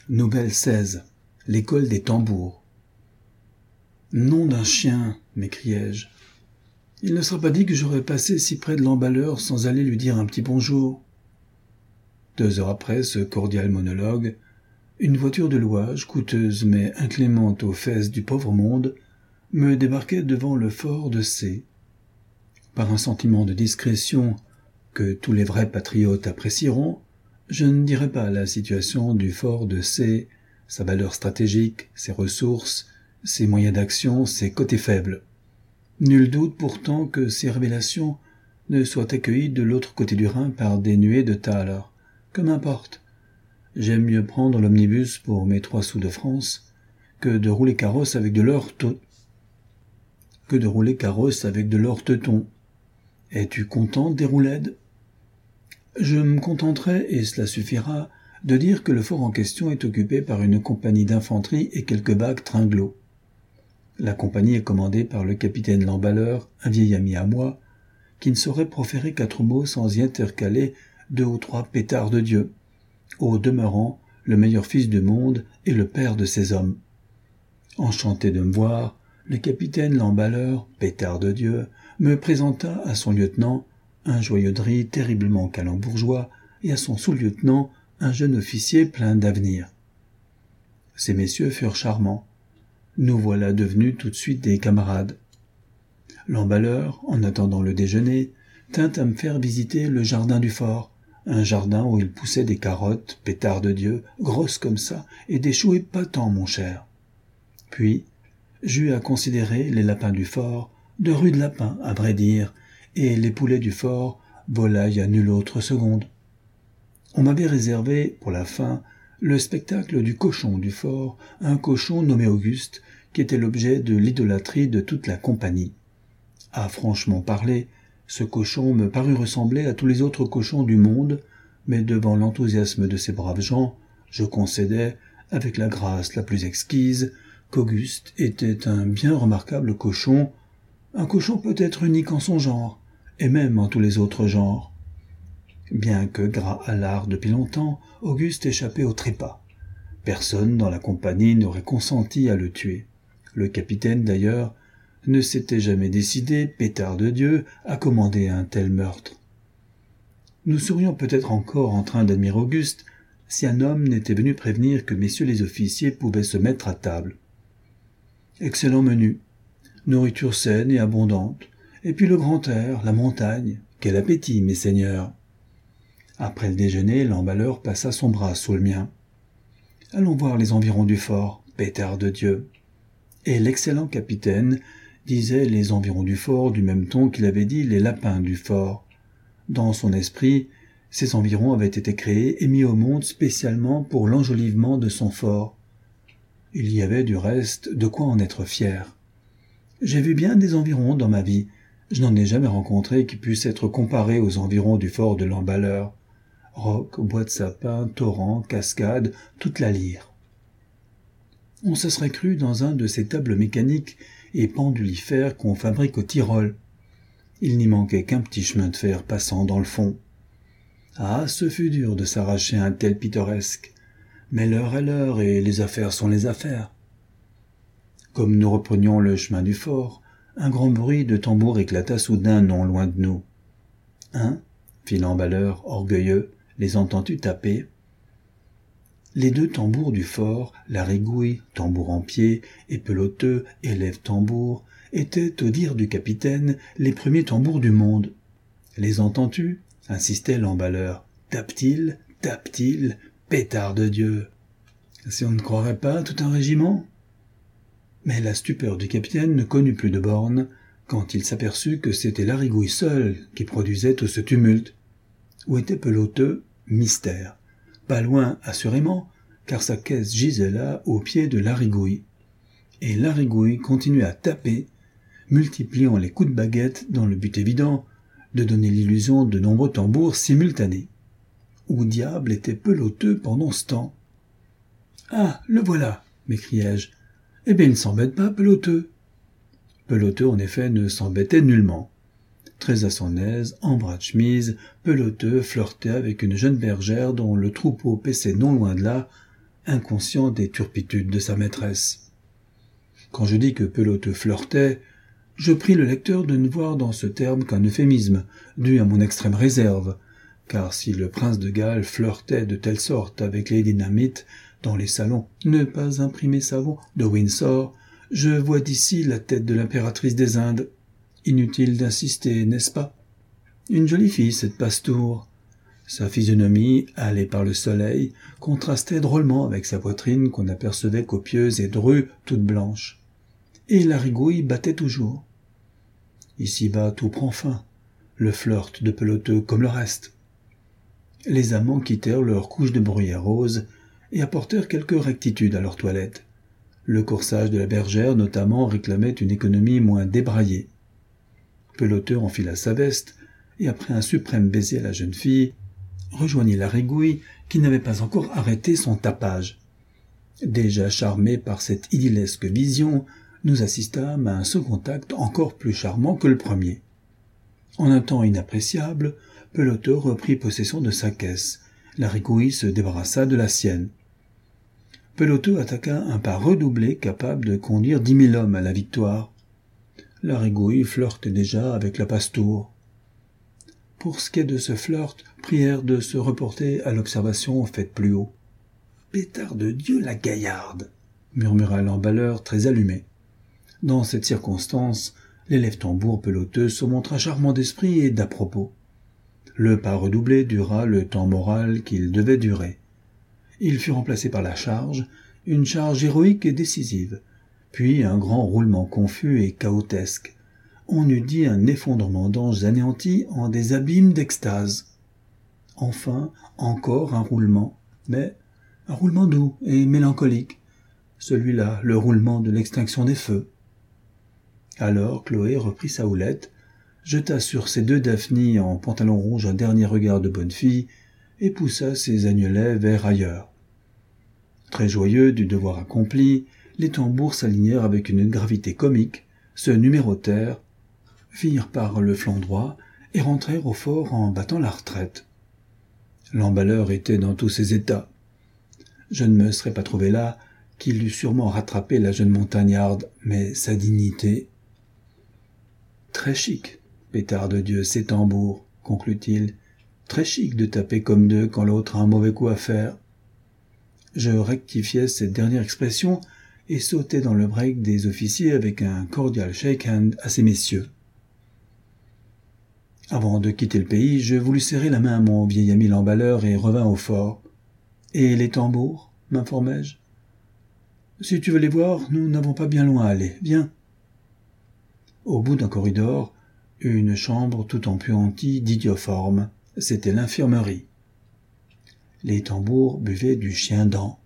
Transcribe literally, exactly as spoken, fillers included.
Nouvelle seize. L'école des tambours. Nom d'un chien, m'écriai-je. Il ne sera pas dit que j'aurais passé si près de l'emballeur sans aller lui dire un petit bonjour. Deux heures après ce cordial monologue, une voiture de louage, coûteuse mais inclémente aux fesses du pauvre monde, me débarquait devant le fort de C. Par un sentiment de discrétion que tous les vrais patriotes apprécieront, je ne dirai pas la situation du fort de C, sa valeur stratégique, ses ressources, ses moyens d'action, ses côtés faibles. Nul doute pourtant que ces révélations ne soient accueillies de l'autre côté du Rhin par des nuées de thalers. Que m'importe. J'aime mieux prendre l'omnibus pour mes trois sous de France que de rouler carrosse avec de l'or to... que de rouler carrosse avec de l'or teuton. Es-tu content des roulades? Je me contenterai, et cela suffira, de dire que le fort en question est occupé par une compagnie d'infanterie et quelques bagues tringlots. La compagnie est commandée par le capitaine l'emballeur, un vieil ami à moi, qui ne saurait proférer quatre mots sans y intercaler deux ou trois pétards de Dieu, au demeurant le meilleur fils du monde et le père de ses hommes. Enchanté de me voir, le capitaine l'emballeur, pétard de Dieu, me présenta à son lieutenant, un joyeux drille terriblement calembourgeois, et à son sous-lieutenant, un jeune officier plein d'avenir. Ces messieurs furent charmants. Nous voilà devenus tout de suite des camarades. L'emballeur, en attendant le déjeuner, tint à me faire visiter le jardin du fort, un jardin où il poussait des carottes, pétards de Dieu, grosses comme ça, et des choux épatants, mon cher. Puis, j'eus à considérer les lapins du fort, de rudes lapins, à vrai dire, et les poulets du fort, volailles à nulle autre seconde. On m'avait réservé, pour la fin, le spectacle du cochon du fort, un cochon nommé Auguste, qui était l'objet de l'idolâtrie de toute la compagnie. À franchement parler, ce cochon me parut ressembler à tous les autres cochons du monde, mais devant l'enthousiasme de ces braves gens, je concédais, avec la grâce la plus exquise, qu'Auguste était un bien remarquable cochon, un cochon peut-être unique en son genre, et même en tous les autres genres. Bien que gras à lard depuis longtemps, Auguste échappait au trépas. Personne dans la compagnie n'aurait consenti à le tuer. Le capitaine, d'ailleurs, ne s'était jamais décidé, pétard de Dieu, à commander un tel meurtre. Nous serions peut-être encore en train d'admirer Auguste si un homme n'était venu prévenir que messieurs les officiers pouvaient se mettre à table. Excellent menu, nourriture saine et abondante, et puis le grand air, la montagne, quel appétit, mes seigneurs! Après le déjeuner, l'emballeur passa son bras sous le mien. « Allons voir les environs du fort, pétard de Dieu !» Et l'excellent capitaine disait les environs du fort du même ton qu'il avait dit les lapins du fort. Dans son esprit, ces environs avaient été créés et mis au monde spécialement pour l'enjolivement de son fort. Il y avait du reste de quoi en être fier. J'ai vu bien des environs dans ma vie, je n'en ai jamais rencontré qui puissent être comparés aux environs du fort de l'emballeur. Rocs, bois de sapin, torrents, cascades, toute la lyre. On se serait cru dans un de ces tables mécaniques et pendulifères qu'on fabrique au Tyrol. Il n'y manquait qu'un petit chemin de fer passant dans le fond. Ah, ce fut dur de s'arracher un tel pittoresque, mais l'heure est l'heure et les affaires sont les affaires. Comme nous reprenions le chemin du fort, un grand bruit de tambour éclata soudain non loin de nous. « Hein » fit l'emballeur, orgueilleux, les entends-tu taper ? Les deux tambours du fort, la rigouille, tambour en pied, et peloteux, élève tambour, étaient, au dire du capitaine, les premiers tambours du monde. Les entends-tu ? Insistait l'emballeur. Tape-t-il, tape-t-il, pétard de Dieu. Si on ne croirait pas tout un régiment ? Mais la stupeur du capitaine ne connut plus de bornes quand il s'aperçut que c'était la rigouille seule qui produisait tout ce tumulte. Où était peloteux ? Mystère. Pas loin, assurément, car sa caisse gisait là, au pied de l'arigouille. Et l'arigouille continuait à taper, multipliant les coups de baguette dans le but évident de donner l'illusion de nombreux tambours simultanés. Où diable était peloteux pendant ce temps ? « Ah, le voilà !» m'écriai-je. « Eh bien, il ne s'embête pas, peloteux !» Peloteux, en effet, ne s'embêtait nullement. Très à son aise, en bras de chemise, peloteux flirtait avec une jeune bergère dont le troupeau paissait non loin de là, inconscient des turpitudes de sa maîtresse. Quand je dis que Peloteux flirtait, je prie le lecteur de ne voir dans ce terme qu'un euphémisme, dû à mon extrême réserve, car si le prince de Galles flirtait de telle sorte avec Lady Dynamite dans les salons ne pas imprimés savants de Windsor, je vois d'ici la tête de l'impératrice des Indes. Inutile d'insister, n'est-ce pas? Une jolie fille, cette Pastoure. Sa physionomie, hâlée par le soleil, contrastait drôlement avec sa poitrine qu'on apercevait copieuse et drue, toute blanche. Et la rigouille battait toujours. Ici-bas, tout prend fin, le flirt de Peloteux comme le reste. Les amants quittèrent leur couche de bruyère rose et apportèrent quelque rectitude à leur toilette. Le corsage de la bergère, notamment, réclamait une économie moins débraillée. Peloteux enfila sa veste, et après un suprême baiser à la jeune fille, rejoignit la rigouille qui n'avait pas encore arrêté son tapage. Déjà charmés par cette idyllesque vision, nous assistâmes à un second acte encore plus charmant que le premier. En un temps inappréciable, Peloteux reprit possession de sa caisse. La rigouille se débarrassa de la sienne. Peloteux attaqua un pas redoublé capable de conduire dix mille hommes à la victoire. La rigouille flirtait déjà avec la Pastoure. Pour ce qui est de ce flirt, prière de se reporter à l'observation faite plus haut. « Pétard de Dieu, la gaillarde !» murmura l'emballeur très allumé. Dans cette circonstance, l'élève tambour Peloteux se montra charmant d'esprit et d'à propos. Le pas redoublé dura le temps moral qu'il devait durer. Il fut remplacé par la charge, une charge héroïque et décisive, puis un grand roulement confus et chaotesque. On eût dit un effondrement d'anges anéantis en des abîmes d'extase. Enfin, encore un roulement, mais un roulement doux et mélancolique, celui-là, le roulement de l'extinction des feux. Alors Chloé reprit sa houlette, jeta sur ses deux Daphnis en pantalon rouge un dernier regard de bonne fille et poussa ses agnelets vers ailleurs. Très joyeux du devoir accompli, les tambours s'alignèrent avec une gravité comique, se numérotèrent, firent par le flanc droit et rentrèrent au fort en battant la retraite. L'emballeur était dans tous ses états. Je ne me serais pas trouvé là qu'il eût sûrement rattrapé la jeune montagnarde, mais sa dignité... Très chic, pétard de Dieu, ces tambours, conclut-il. Très chic de taper comme deux quand l'autre a un mauvais coup à faire. Je rectifiai cette dernière expression et sautai dans le break des officiers avec un cordial shake-hand à ces messieurs. Avant de quitter le pays, je voulus serrer la main à mon vieil ami l'emballeur et revins au fort. « Et les tambours ?» m'informai-je. « Si tu veux les voir, nous n'avons pas bien loin à aller. Viens. » Au bout d'un corridor, une chambre tout empuantie d'idioformes. C'était l'infirmerie. Les tambours buvaient du chien-dent.